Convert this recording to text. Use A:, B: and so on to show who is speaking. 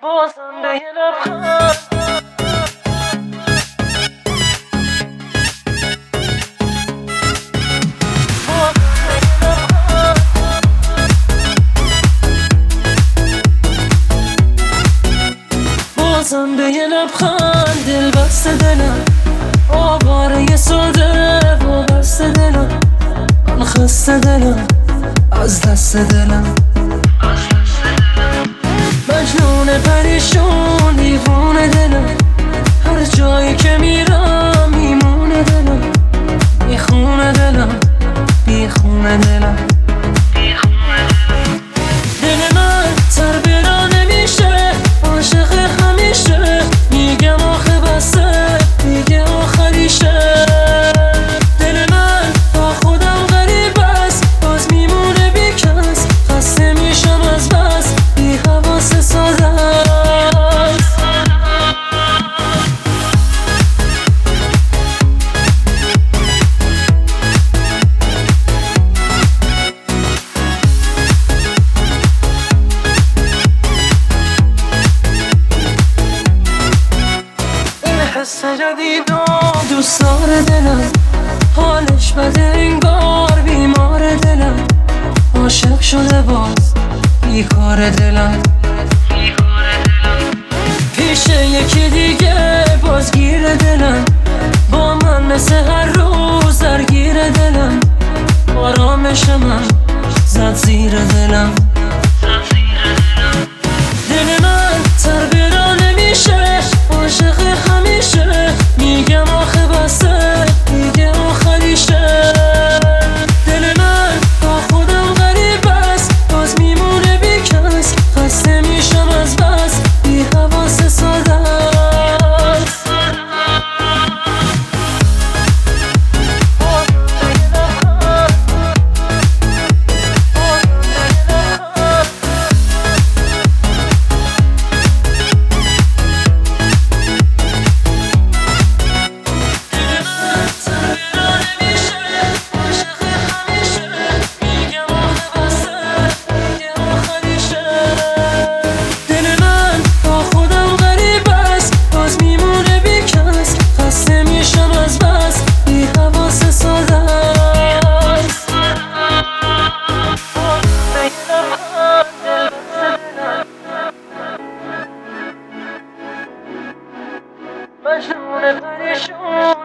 A: بازم به یه لبخند بازم به یه لبخند دل بسته دلم آواره ساده وابسته دلم من خسته دلم از دست دلم مجنون پریشون دیوونه دلم هر جایی که میرم میمونه دلم میخونه دلم بیخونه دلم دل من تر برا نمیشه عاشق همیشه میگم آخه بسه میگه آخریشه دل من با خودم غریب است باز میمونه بی کس خسته میشم از بس بی حواس ساده است این حس جدیدم دوست داره دلم حالش بده انگار بیمار دلم عاشق شده باز بیکار دلم پیش یکی دیگه بازگیر دلم با من مثل هر روز درگیر دلم آرامش من زد زیر دلم دل من تر برا نمیشه عاشق همیشه میگم آخه بسه میگه آخریشه دل من با خودم غریب است باز میمونه بی کس خسته میشم از بس بی حواس ساده است مجنون پریشون